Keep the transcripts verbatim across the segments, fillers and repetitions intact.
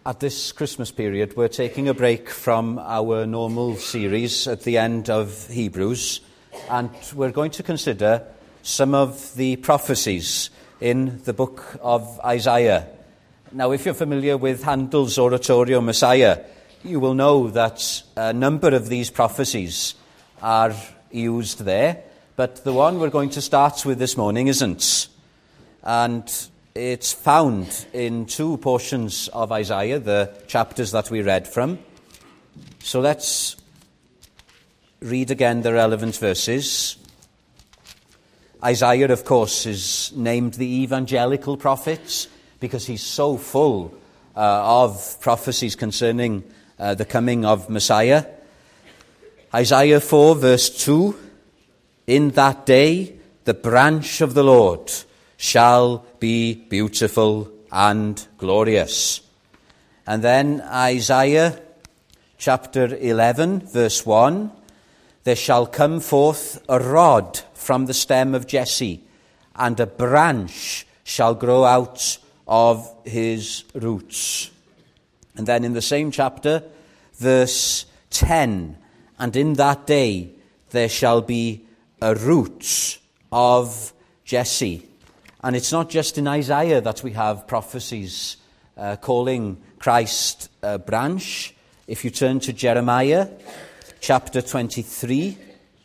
At this Christmas period, we're taking a break from our normal series at the end of Hebrews, and we're going to consider some of the prophecies in the book of Isaiah. Now, if you're familiar with Handel's oratorio Messiah, you will know that a number of these prophecies are used there, but the one we're going to start with this morning isn't. And it's found in two portions of Isaiah, the chapters that we read from. So let's read again the relevant verses. Isaiah, of course, is named the evangelical prophet because he's so full uh, of prophecies concerning uh, the coming of Messiah. Isaiah four, verse two, "In that day the branch of the Lord shall be beautiful and glorious." And then Isaiah chapter eleven, verse one, "There shall come forth a rod from the stem of Jesse, and a branch shall grow out of his roots." And then in the same chapter, verse ten, "And in that day there shall be a root of Jesse." And it's not just in Isaiah that we have prophecies uh, calling Christ a branch. If you turn to Jeremiah chapter twenty-three,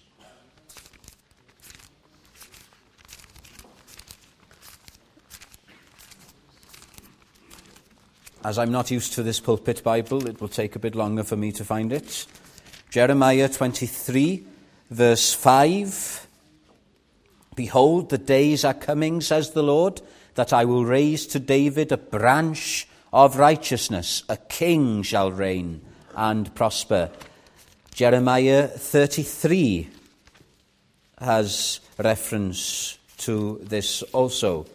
as I'm not used to this pulpit Bible, it will take a bit longer for me to find it. Jeremiah twenty-three, verse five. "Behold, the days are coming, says the Lord, that I will raise to David a branch of righteousness. A king shall reign and prosper." Jeremiah thirty-three has reference to this also.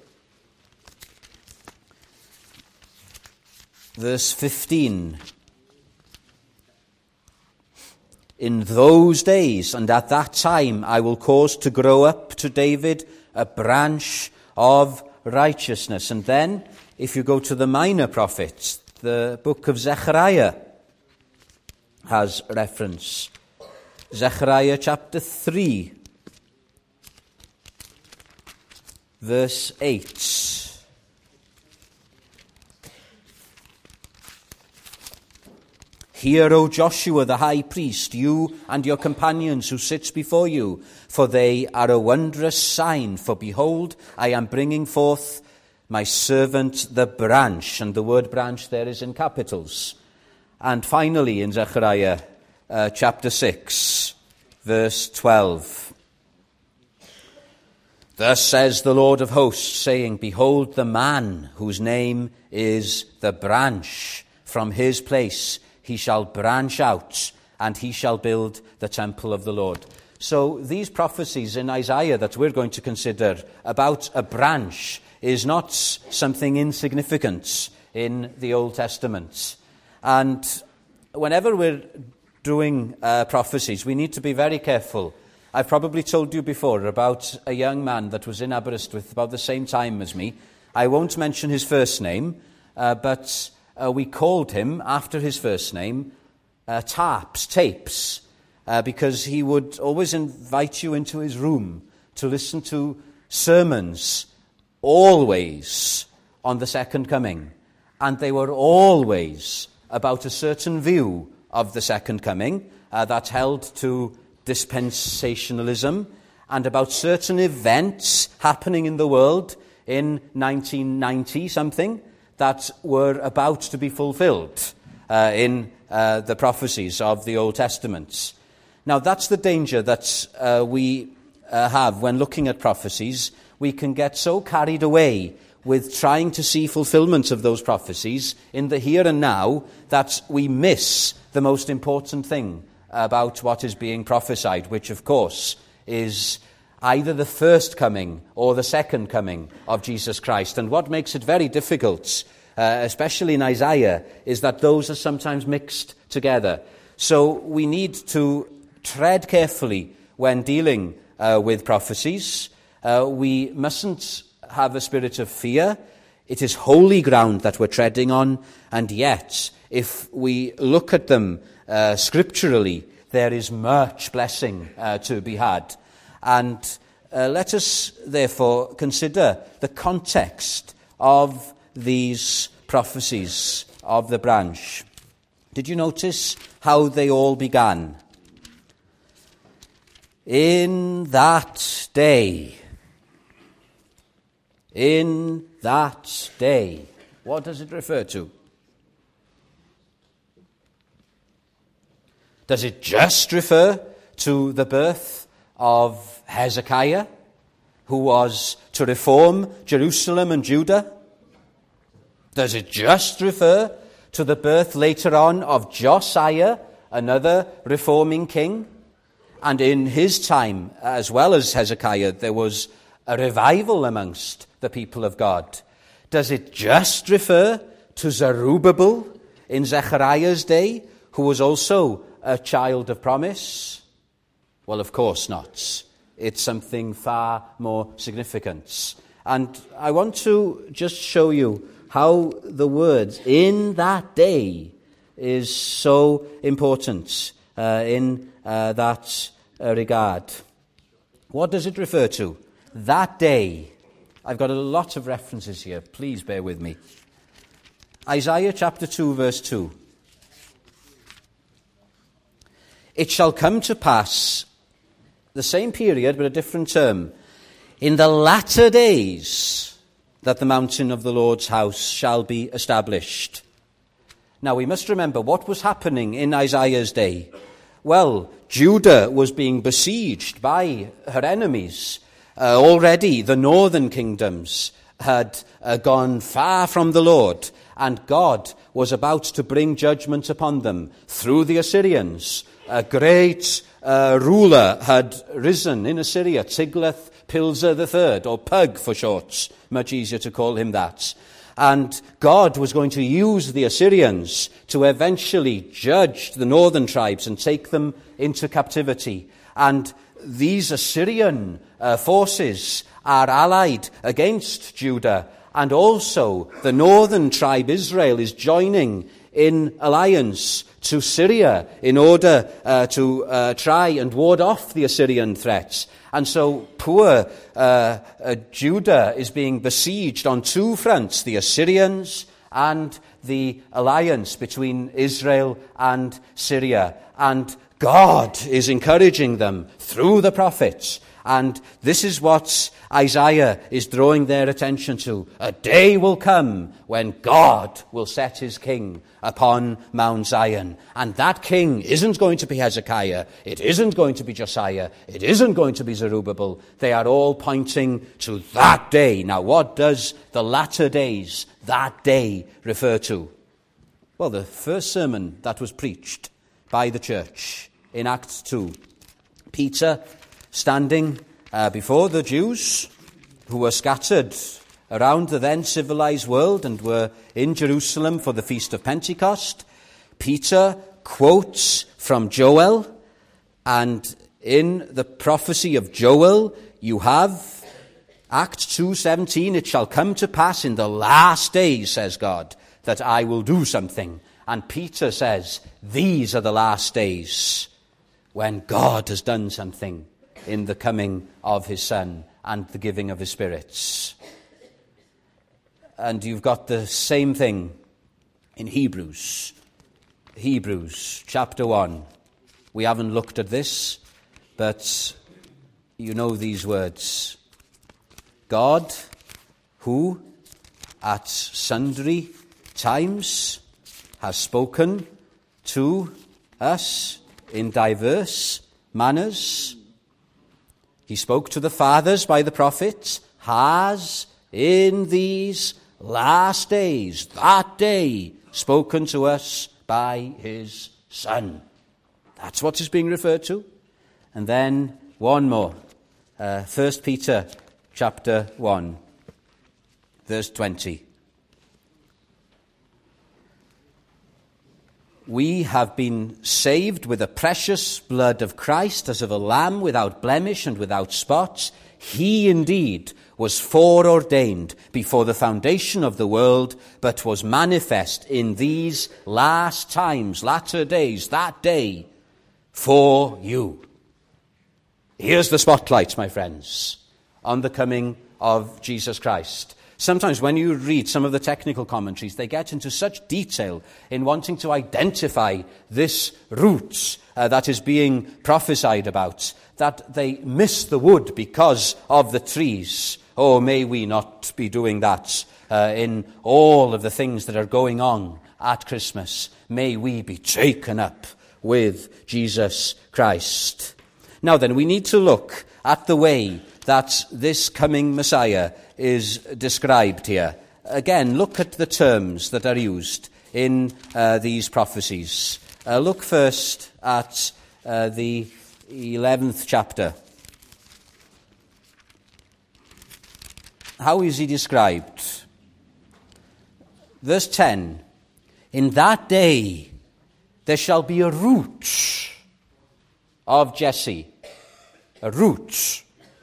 Verse fifteen. "In those days and at that time I will cause to grow up to David a branch of righteousness." And then, if you go to the minor prophets, the book of Zechariah has reference. Zechariah chapter three, verse eight. "Hear, O Joshua the high priest, you and your companions who sit before you, for they are a wondrous sign. For behold, I am bringing forth my servant the branch." And the word branch there is in capitals. And finally in Zechariah uh, chapter six, verse twelve. "Thus says the Lord of hosts, saying, Behold the man whose name is the branch, from his place he shall branch out, and he shall build the temple of the Lord." So these prophecies in Isaiah that we're going to consider about a branch is not something insignificant in the Old Testament. And whenever we're doing uh, prophecies, we need to be very careful. I've probably told you before about a young man that was in Aberystwyth about the same time as me. I won't mention his first name, uh, but Uh, we called him, after his first name, uh, Tarps, Tapes, uh, because he would always invite you into his room to listen to sermons, always on the second coming. And they were always about a certain view of the second coming uh, that held to dispensationalism, and about certain events happening in the world in nineteen ninety something, that were about to be fulfilled uh, in uh, the prophecies of the Old Testament. Now, that's the danger that uh, we uh, have when looking at prophecies. We can get so carried away with trying to see fulfillment of those prophecies in the here and now that we miss the most important thing about what is being prophesied, which, of course, is either the first coming or the second coming of Jesus Christ. And what makes it very difficult, uh, especially in Isaiah, is that those are sometimes mixed together. So we need to tread carefully when dealing uh, with prophecies. Uh, we mustn't have a spirit of fear. It is holy ground that we're treading on, and yet, if we look at them uh, scripturally, there is much blessing uh, to be had. And uh, let us, therefore, consider the context of these prophecies of the branch. Did you notice how they all began? In that day. In that day. What does it refer to? Does it just refer to the birth of Hezekiah, who was to reform Jerusalem and Judah? Does it just refer to the birth later on of Josiah, another reforming king? And in his time, as well as Hezekiah, there was a revival amongst the people of God. Does it just refer to Zerubbabel in Zechariah's day, who was also a child of promise? Well, of course not. It's something far more significant. And I want to just show you how the words "in that day" is so important uh, in uh, that uh, regard. What does it refer to? That day. I've got a lot of references here. Please bear with me. Isaiah chapter two, verse two. It shall come to pass, the same period but a different term, in the latter days, that the mountain of the Lord's house shall be established. Now we must remember what was happening in Isaiah's day. Well, Judah was being besieged by her enemies. Uh, already the northern kingdoms had uh, gone far from the Lord, and God was about to bring judgment upon them through the Assyrians. A great uh, ruler had risen in Assyria, Tiglath-Pileser the third, or Pug for short. Much easier to call him that. And God was going to use the Assyrians to eventually judge the northern tribes and take them into captivity. And these Assyrian uh, forces are allied against Judah, and also the northern tribe Israel is joining in alliance to Syria in order uh, to uh, try and ward off the Assyrian threats. And so poor uh, uh, Judah is being besieged on two fronts, the Assyrians and the alliance between Israel and Syria. And God is encouraging them through the prophets. And this is what Isaiah is drawing their attention to. A day will come when God will set his king upon Mount Zion. And that king isn't going to be Hezekiah. It isn't going to be Josiah. It isn't going to be Zerubbabel. They are all pointing to that day. Now, what does the latter days, that day, refer to? Well, the first sermon that was preached by the church in Acts two. Peter standing uh, before the Jews who were scattered around the then civilized world and were in Jerusalem for the Feast of Pentecost. Peter quotes from Joel, and in the prophecy of Joel you have Acts two seventeen, it shall come to pass in the last days, says God, that I will do something. And Peter says, these are the last days when God has done something in the coming of his Son and the giving of his Spirit. And you've got the same thing in Hebrews. Hebrews chapter one. We haven't looked at this, but you know these words. God, who at sundry times has spoken to us in diverse manners. He spoke to the fathers by the prophets, has in these last days, that day, spoken to us by his Son. That's what is being referred to. And then one more. Uh, First Peter chapter one, verse twenty. we have been saved with the precious blood of Christ as of a lamb without blemish and without spot. He indeed was foreordained before the foundation of the world, but was manifest in these last times, latter days, that day, for you. Here's the spotlight, my friends, on the coming of Jesus Christ. Sometimes when you read some of the technical commentaries, they get into such detail in wanting to identify this root uh, that is being prophesied about, that they miss the wood because of the trees. Oh, may we not be doing that uh, in all of the things that are going on at Christmas. May we be taken up with Jesus Christ. Now then, we need to look at the way that this coming Messiah is described here. Again, look at the terms that are used in uh, these prophecies. Uh, look first at uh, the eleventh chapter. How is he described? Verse ten, in that day there shall be a root of Jesse. A root.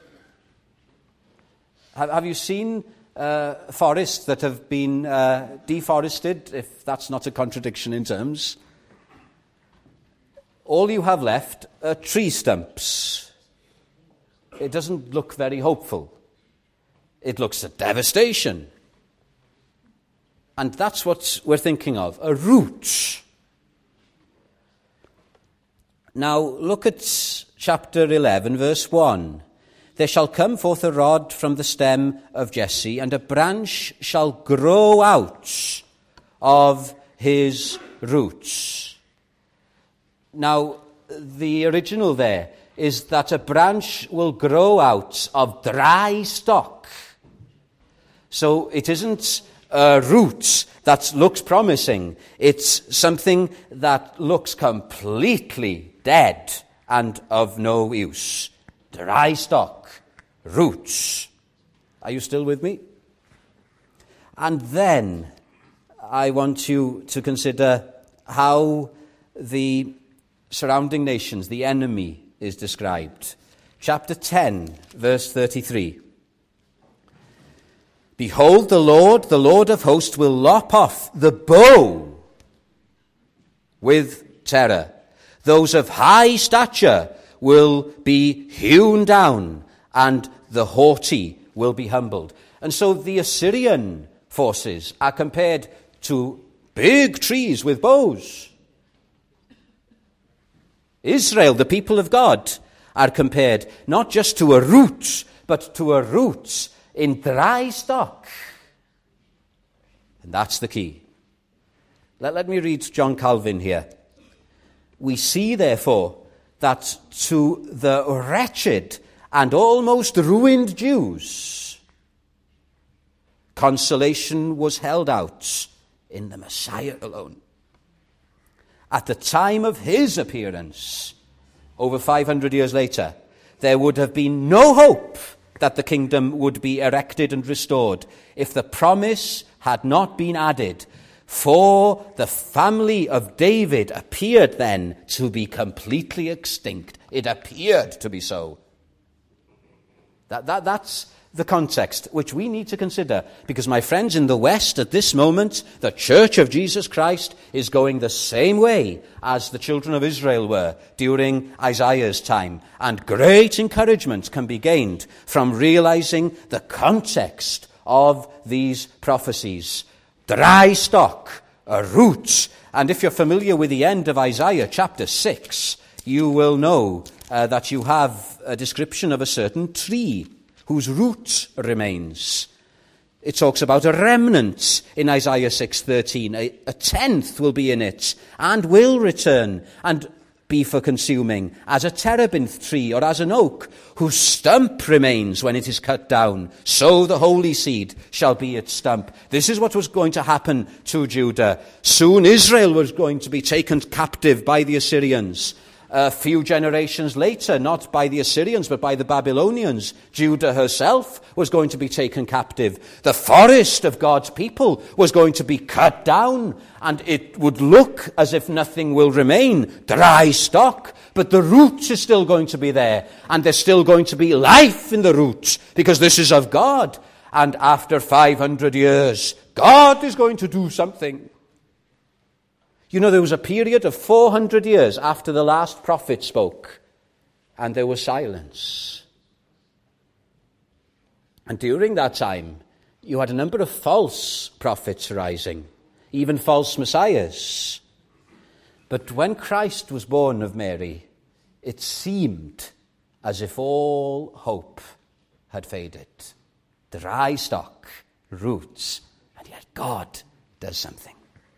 Have you seen uh, forests that have been uh, deforested, if that's not a contradiction in terms? All you have left are tree stumps. It doesn't look very hopeful. It looks a devastation. And that's what we're thinking of, a root. Now, look at chapter eleven, verse one. There shall come forth a rod from the stem of Jesse, and a branch shall grow out of his roots. Now, the original there is that a branch will grow out of dry stock. So it isn't a root that looks promising. It's something that looks completely dead and of no use. Dry stock, roots. Are you still with me? And then I want you to consider how the surrounding nations, the enemy, is described. Chapter ten, verse thirty-three. Behold, the Lord, the Lord of hosts, will lop off the bow with terror. Those of high stature will be hewn down, and the haughty will be humbled. And so the Assyrian forces are compared to big trees with bows. Israel, the people of God, are compared not just to a root, but to a root in dry stock. And that's the key. Let, let me read John Calvin here. We see, therefore, that to the wretched and almost ruined Jews, consolation was held out in the Messiah alone. At the time of his appearance, over five hundred years later, there would have been no hope that the kingdom would be erected and restored if the promise had not been added. For the family of David appeared then to be completely extinct. It appeared to be so. That, that, that's the context which we need to consider. Because, my friends, in the West at this moment, the Church of Jesus Christ is going the same way as the children of Israel were during Isaiah's time. And great encouragement can be gained from realizing the context of these prophecies. Dry stock, a root. And if you're familiar with the end of Isaiah chapter six, you will know uh, that you have a description of a certain tree whose root remains. It talks about a remnant in Isaiah six thirteen. A, a tenth will be in it and will return and be for consuming, as a terebinth tree or as an oak, whose stump remains when it is cut down. So the holy seed shall be its stump. This is what was going to happen to Judah. Soon Israel was going to be taken captive by the Assyrians. a few generations later, not by the Assyrians, but by the Babylonians, Judah herself was going to be taken captive. The forest of God's people was going to be cut down, and it would look as if nothing will remain, dry stock, but the root is still going to be there, and there's still going to be life in the root, because this is of God. And after five hundred years, God is going to do something. You know, there was a period of four hundred years after the last prophet spoke, and there was silence. And during that time, you had a number of false prophets rising, even false messiahs. But when Christ was born of Mary, it seemed as if all hope had faded. Dry stock, roots, and yet God does something.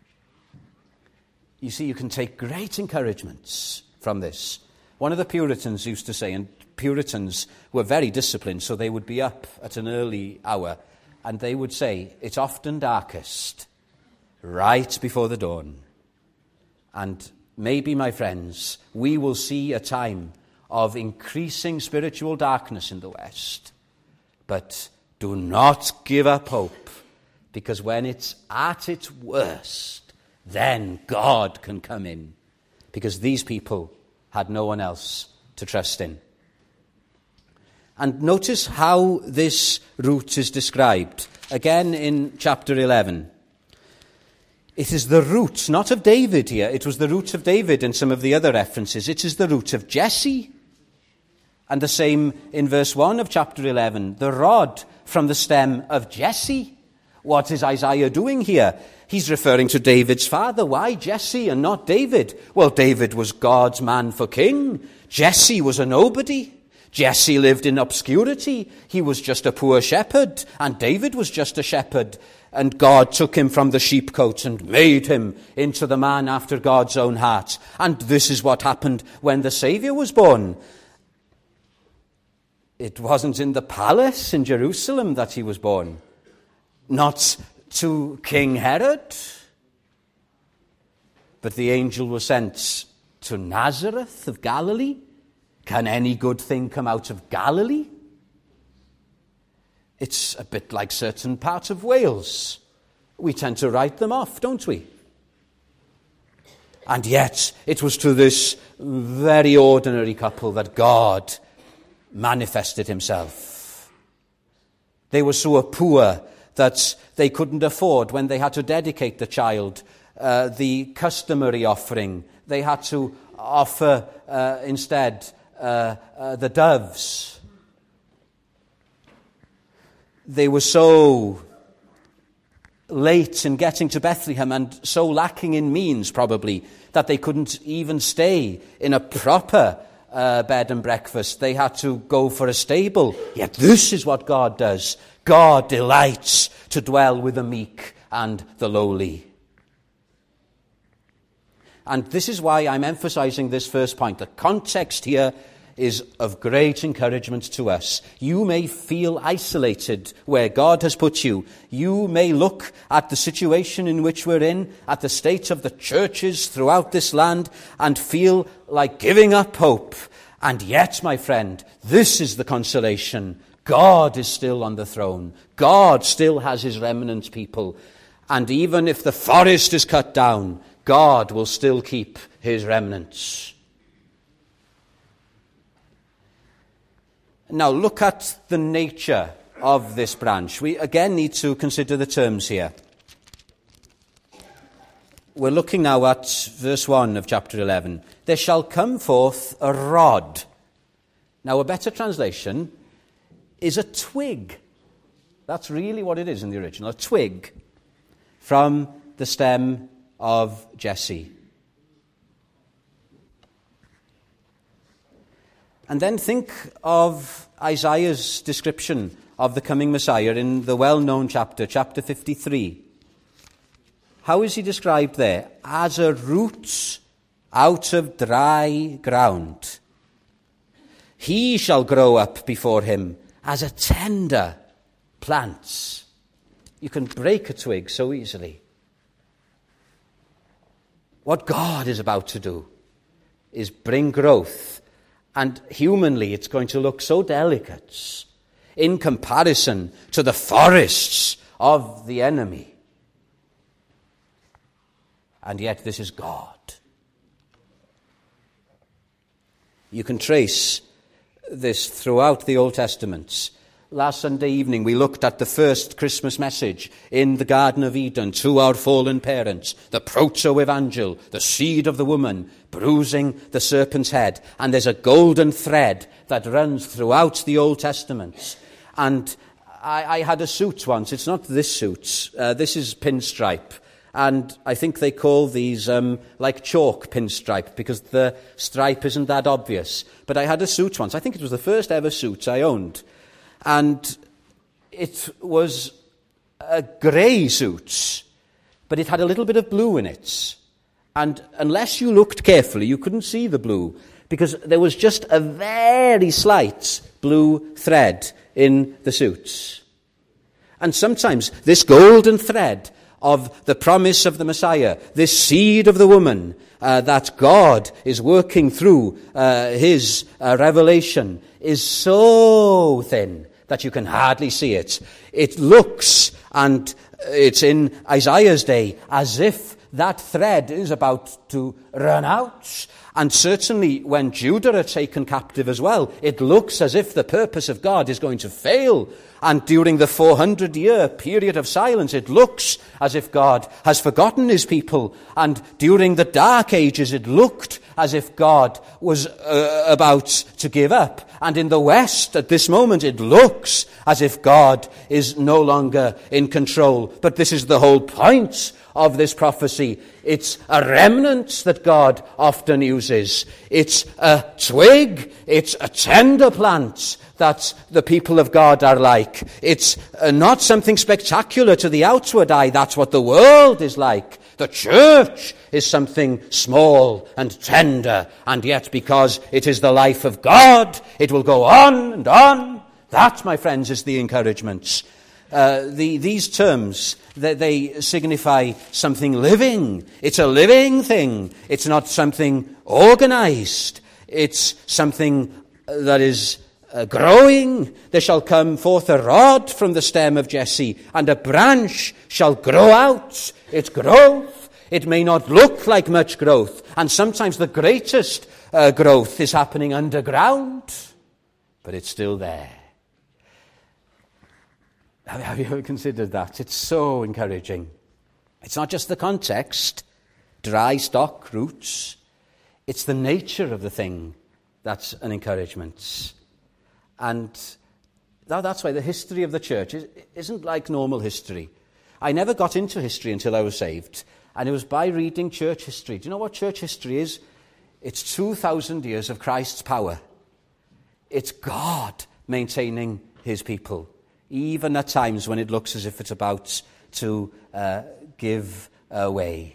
You see, you can take great encouragements from this. One of the Puritans used to say, and Puritans were very disciplined, so they would be up at an early hour, and they would say, it's often darkest right before the dawn. And maybe, my friends, we will see a time of increasing spiritual darkness in the West. But do not give up hope, because when it's at its worst, then God can come in, because these people had no one else to trust in. And notice how this root is described. Again in chapter eleven. It is the root, not of David here. It was the root of David in some of the other references. It is the root of Jesse. And the same in verse one of chapter eleven. The rod from the stem of Jesse. What is Isaiah doing here? He's referring to David's father. Why Jesse and not David? Well, David was God's man for king. Jesse was a nobody. Jesse lived in obscurity. He was just a poor shepherd, and David was just a shepherd. And God took him from the sheepcote and made him into the man after God's own heart. And this is what happened when the Savior was born. It wasn't in the palace in Jerusalem that he was born. Not to King Herod. But the angel was sent to Nazareth of Galilee. Can any good thing come out of Galilee? It's a bit like certain parts of Wales. We tend to write them off, don't we? And yet, it was to this very ordinary couple that God manifested himself. They were so poor that they couldn't afford, when they had to dedicate the child, uh, the customary offering. They had to offer uh, instead uh, uh, the doves. They were so late in getting to Bethlehem and so lacking in means, probably, that they couldn't even stay in a proper uh, bed and breakfast. They had to go for a stable. Yet this is what God does. God delights to dwell with the meek and the lowly. And this is why I'm emphasizing this first point. The context here is of great encouragement to us. You may feel isolated where God has put you. You may look at the situation in which we're in, at the state of the churches throughout this land, and feel like giving up hope. And yet, my friend, this is the consolation. God is still on the throne. God still has his remnant people. And even if the forest is cut down, God will still keep his remnants. Now look at the nature of this branch. We again need to consider the terms here. We're looking now at verse one of chapter eleven. There shall come forth a rod. Now a better translation is a twig. That's really what it is in the original, a twig from the stem of Jesse. And then think of Isaiah's description of the coming Messiah in the well-known chapter, chapter fifty-three. How is he described there? As a root out of dry ground. He shall grow up before him as a tender plant. You can break a twig so easily. What God is about to do is bring growth. And humanly, it's going to look so delicate in comparison to the forests of the enemy. And yet this is God. You can trace this throughout the Old Testament. Last Sunday evening we looked at the first Christmas message in the Garden of Eden to our fallen parents, the proto-evangel, the seed of the woman, bruising the serpent's head. And there's a golden thread that runs throughout the Old Testament. And I, I had a suit once. It's not this suit. Uh, this is pinstripe. And I think they call these um, like chalk pinstripe because the stripe isn't that obvious. But I had a suit once. I think it was the first ever suit I owned. And it was a grey suit, but it had a little bit of blue in it. And unless you looked carefully, you couldn't see the blue because there was just a very slight blue thread in the suit. And sometimes this golden thread of the promise of the Messiah, this seed of the woman uh, that God is working through uh, his uh, revelation is so thin that you can hardly see it. It looks, and it's in Isaiah's day, as if that thread is about to run out. And certainly when Judah are taken captive as well, it looks as if the purpose of God is going to fail. And during the four hundred year period of silence, it looks as if God has forgotten his people. And during the dark ages, it looked as if God was uh, about to give up. And in the West, at this moment, it looks as if God is no longer in control. But this is the whole point of this prophecy. It's a remnant that God often uses. It's a twig, it's a tender plant that the people of God are like. It's uh, not something spectacular to the outward eye. That's what the world is like. The church is something small and tender, and yet because it is the life of God, it will go on and on. That, my friends, is the encouragement. Uh, the, these terms, they, they signify something living. It's a living thing. It's not something organized. It's something that is uh, growing. There shall come forth a rod from the stem of Jesse, and a branch shall grow out. Its growth, it may not look like much growth, and sometimes the greatest uh, growth is happening underground, but it's still there. Have you ever considered that? It's so encouraging. It's not just the context, dry stock, roots. It's the nature of the thing that's an encouragement. And that's why the history of the church isn't like normal history. I never got into history until I was saved. And it was by reading church history. Do you know what church history is? It's two thousand years of Christ's power. It's God maintaining his people, even at times when it looks as if it's about to uh, give away.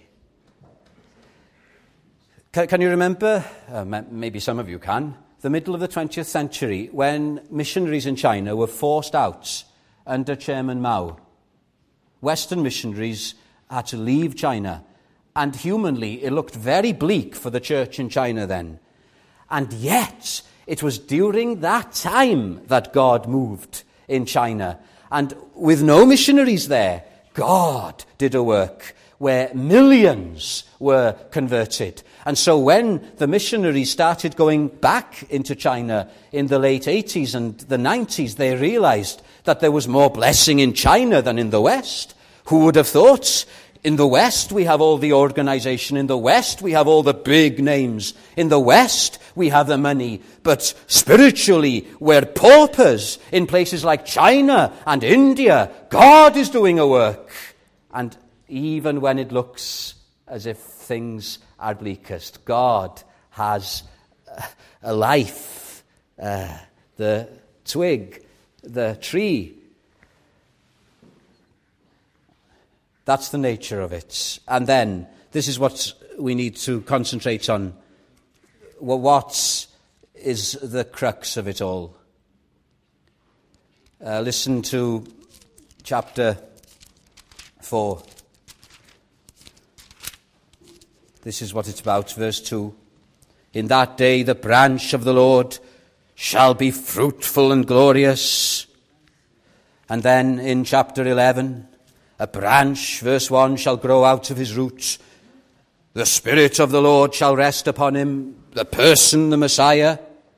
Can, can you remember, uh, maybe some of you can, the middle of the twentieth century when missionaries in China were forced out under Chairman Mao? Western missionaries had to leave China, and humanly it looked very bleak for the church in China then. And yet, it was during that time that God moved in China. And with no missionaries there, God did a work where millions were converted. And so when the missionaries started going back into China in the late eighties and the nineties, they realized that there was more blessing in China than in the West. Who would have thought? In the West, we have all the organization. In the West, we have all the big names. In the West, we have the money. But spiritually, we're paupers. In places like China and India, God is doing a work. And even when it looks as if things are bleakest, God has a life. Uh, the twig, the tree. That's the nature of it. And then, this is what we need to concentrate on. Well, what is the crux of it all? Uh, listen to chapter four. This is what it's about, verse two. In that day the branch of the Lord shall be fruitful and glorious. And then in chapter eleven, a branch, verse one, shall grow out of his roots. The Spirit of the Lord shall rest upon him, the person, the Messiah.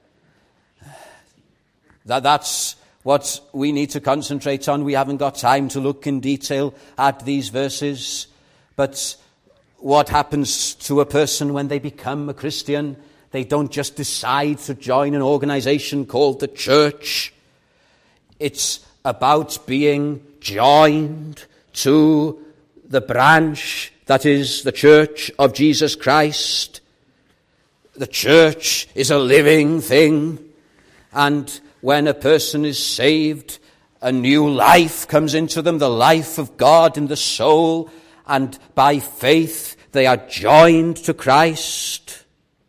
That, that's what we need to concentrate on. We haven't got time to look in detail at these verses. But what happens to a person when they become a Christian? They don't just decide to join an organization called the church. It's about being joined to the branch that is the church of Jesus Christ. The church is a living thing, and when a person is saved, a new life comes into them, the life of God in the soul, and by faith they are joined to Christ.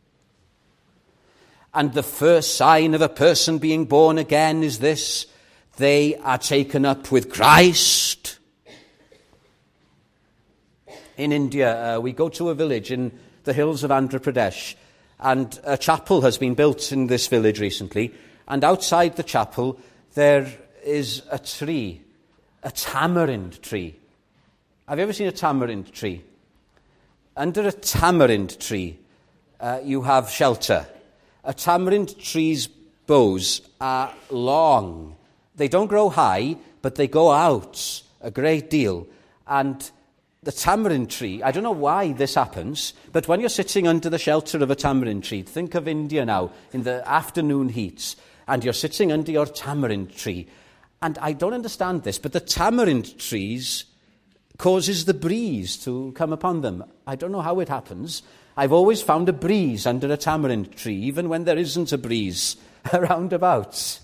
And the first sign of a person being born again is this: they are taken up with Christ. In India, uh, we go to a village in the hills of Andhra Pradesh, and a chapel has been built in this village recently, and outside the chapel there is a tree, a tamarind tree. Have you ever seen a tamarind tree? Under a tamarind tree, uh, you have shelter. A tamarind tree's boughs are long. They don't grow high, but they go out a great deal. And the tamarind tree, I don't know why this happens, but when you're sitting under the shelter of a tamarind tree, think of India now, in the afternoon heats, and you're sitting under your tamarind tree. And I don't understand this, but the tamarind trees causes the breeze to come upon them. I don't know how it happens. I've always found a breeze under a tamarind tree, even when there isn't a breeze around about.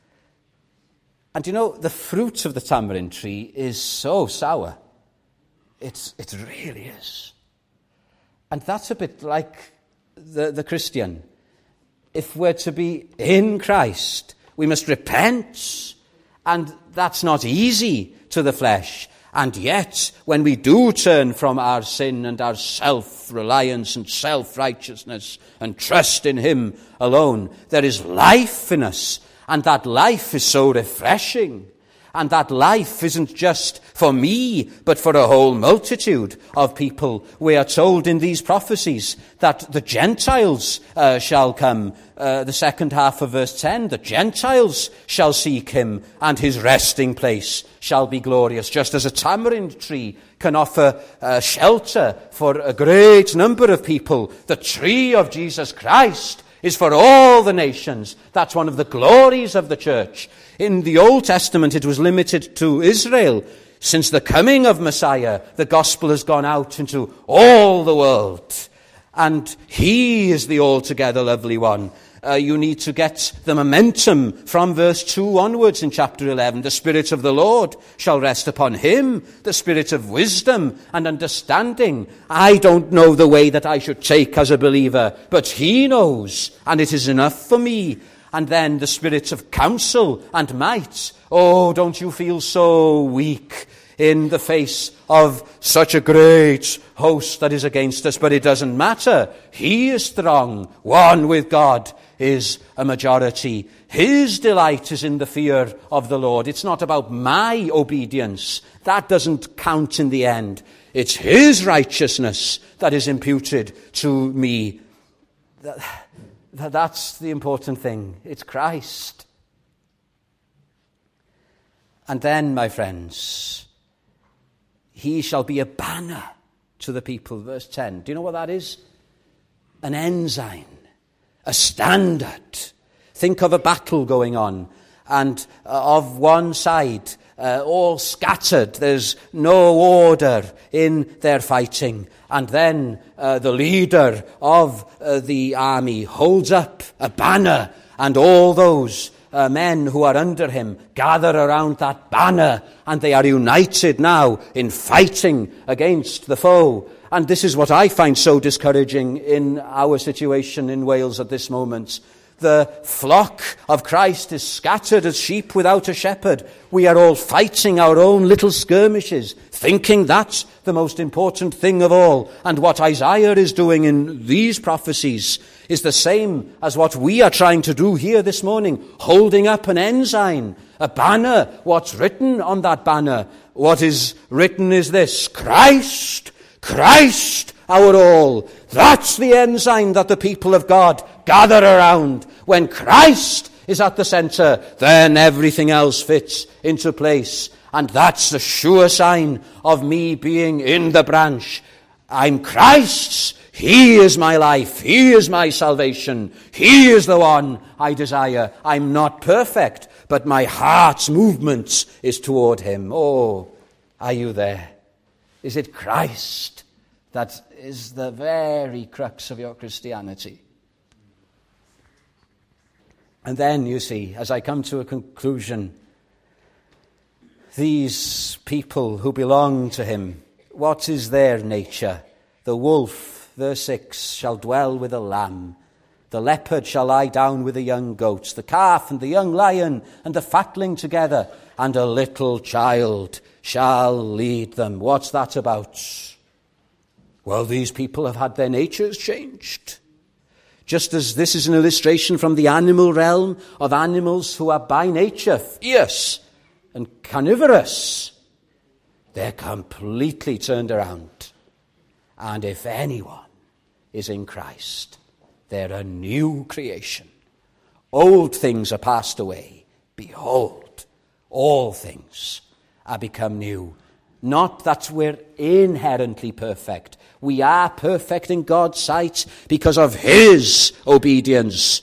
And you know, the fruit of the tamarind tree is so sour. It's, it really is. And that's a bit like the, the Christian. If we're to be in Christ, we must repent. And that's not easy to the flesh. And yet, when we do turn from our sin and our self-reliance and self-righteousness and trust in Him alone, there is life in us. And that life is so refreshing. And that life isn't just for me, but for a whole multitude of people. We are told in these prophecies that the Gentiles uh, shall come. Uh, the second half of verse ten, the Gentiles shall seek him, and his resting place shall be glorious. Just as a tamarind tree can offer uh, shelter for a great number of people, the tree of Jesus Christ is for all the nations. That's one of the glories of the church. In the Old Testament, it was limited to Israel. Since the coming of Messiah, the gospel has gone out into all the world. And He is the altogether lovely one. Uh, you need to get the momentum from verse two onwards in chapter eleven. The Spirit of the Lord shall rest upon Him, the Spirit of wisdom and understanding. I don't know the way that I should take as a believer, but He knows, and it is enough for me. And then the Spirit of counsel and might. Oh, don't you feel so weak in the face of such a great host that is against us? But it doesn't matter. He is strong. One with God is a majority. His delight is in the fear of the Lord. It's not about my obedience. That doesn't count in the end. It's His righteousness that is imputed to me. That's the important thing. It's Christ. And then, my friends, He shall be a banner to the people. Verse ten. Do you know what that is? An ensign. A standard. Think of a battle going on, and uh, of one side, uh, all scattered. There's no order in their fighting. And then uh, the leader of uh, the army holds up a banner, and all those uh, men who are under him gather around that banner, and they are united now in fighting against the foe. And this is what I find so discouraging in our situation in Wales at this moment. The flock of Christ is scattered as sheep without a shepherd. We are all fighting our own little skirmishes, thinking that's the most important thing of all. And what Isaiah is doing in these prophecies is the same as what we are trying to do here this morning, holding up an ensign, a banner. What's written on that banner? What is written is this: Christ, Christ our all. That's the ensign that the people of God gather around. When Christ is at the center, then everything else fits into place. And that's the sure sign of me being in the branch. I'm Christ's. He is my life. He is my salvation. He is the one I desire. I'm not perfect, but my heart's movement is toward him. Oh, are you there? Is it Christ that is the very crux of your Christianity? And then, you see, as I come to a conclusion, these people who belong to him, what is their nature? The wolf, verse six, shall dwell with a lamb. The leopard shall lie down with the young goats. The calf and the young lion and the fatling together. And a little child shall lead them. What's that about? Well, these people have had their natures changed. Just as this is an illustration from the animal realm of animals who are by nature fierce and carnivorous, they're completely turned around. And if anyone is in Christ, they're a new creation. Old things are passed away. Behold, all things are become new. Not that we're inherently perfect. We are perfect in God's sight because of his obedience.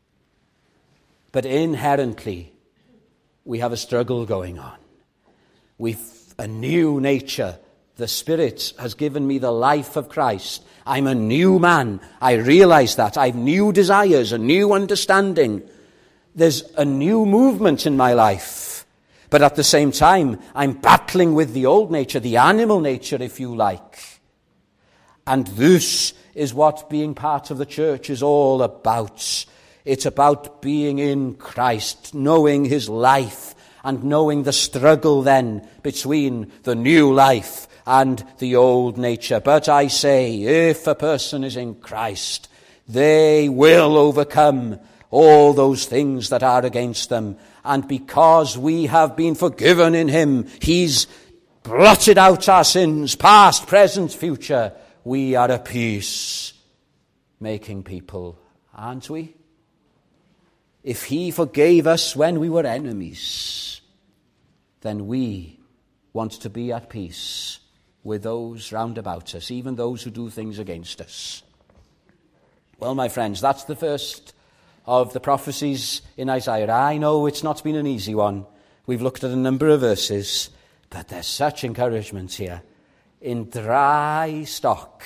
But inherently, we have a struggle going on. We've a new nature. The Spirit has given me the life of Christ. I'm a new man. I realize that. I've new desires, a new understanding. There's a new movement in my life. But at the same time, I'm battling with the old nature, the animal nature, if you like. And this is what being part of the church is all about. It's about being in Christ, knowing his life, and knowing the struggle then between the new life and the old nature. But I say, if a person is in Christ, they will overcome all those things that are against them. And because we have been forgiven in him, he's blotted out our sins, past, present, future. We are a peace-making people, aren't we? If he forgave us when we were enemies, then we want to be at peace with those round about us, even those who do things against us. Well, my friends, that's the first of the prophecies in Isaiah. I know it's not been an easy one. We've looked at a number of verses, but there's such encouragement here. In dry stock,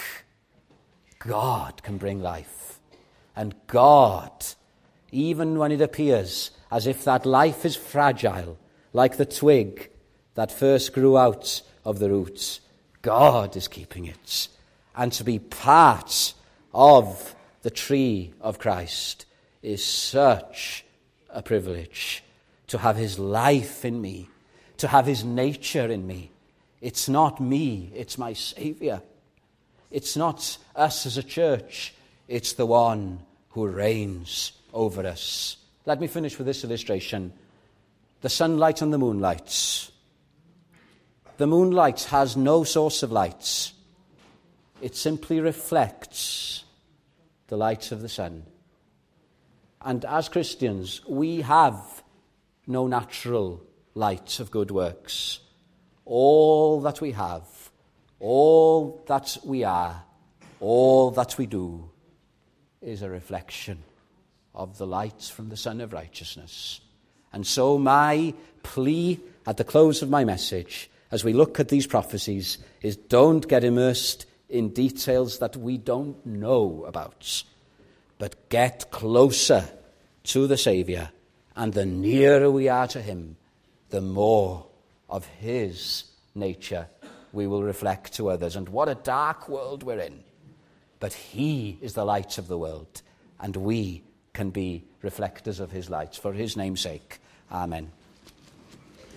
God can bring life. And God, even when it appears as if that life is fragile, like the twig that first grew out of the roots, God is keeping it. And to be part of the tree of Christ is such a privilege. To have his life in me, to have his nature in me. It's not me, it's my Savior. It's not us as a church, it's the one who reigns over us. Let me finish with this illustration. The sunlight and the moonlight. The moonlight has no source of light. It simply reflects the light of the sun. And as Christians, we have no natural light of good works. All that we have, all that we are, all that we do is a reflection of the light from the Sun of Righteousness. And so my plea at the close of my message, as we look at these prophecies, is don't get immersed in details that we don't know about, but get closer to the Saviour. And the nearer we are to him, the more of his nature we will reflect to others. And what a dark world we're in. But he is the light of the world, and we can be reflectors of his light. For his name's sake, amen.